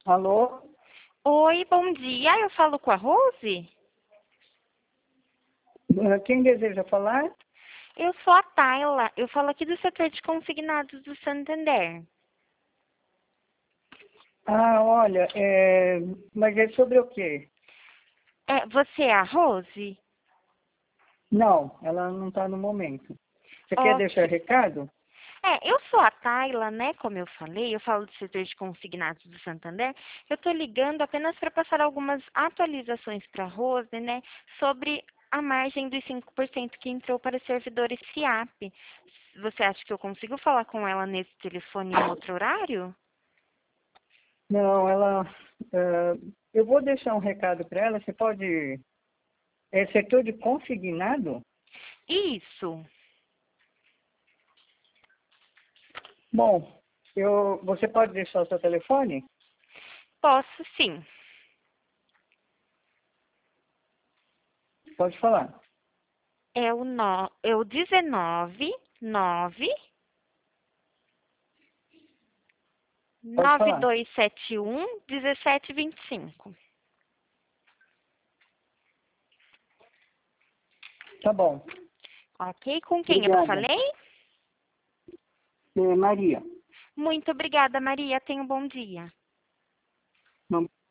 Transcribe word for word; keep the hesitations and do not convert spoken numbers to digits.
Alô? Oi, bom dia. Eu falo com a Rose? Ah, Quem deseja falar? Eu sou a Tayla. Eu falo aqui do setor de consignados do Santander. Ah, olha, é... mas é sobre o quê? É, você é a Rose? Não, ela não está no momento. Você quer deixar Ok. recado? É, eu sou a Tayla, né? Como eu falei, eu falo do setor de consignados do Santander. Eu tô ligando apenas para passar algumas atualizações para a Rose, né? Sobre a margem dos cinco por cento que entrou para servidores FIAP. Você acha que eu consigo falar com ela nesse telefone em um outro horário? Não, ela. ah, eu vou deixar um recado para ela. Você pode. É setor de consignado? Isso. Bom, eu... você pode deixar o seu telefone? Posso sim. Pode falar. É o, no, é o dezenove, nove, Pode nove falar. dois sete um, dezessete vinte e cinco. Tá bom. Ok? Com quem eu Obrigada. falei? É, Maria. Muito obrigada, Maria. Tenha um bom dia. Não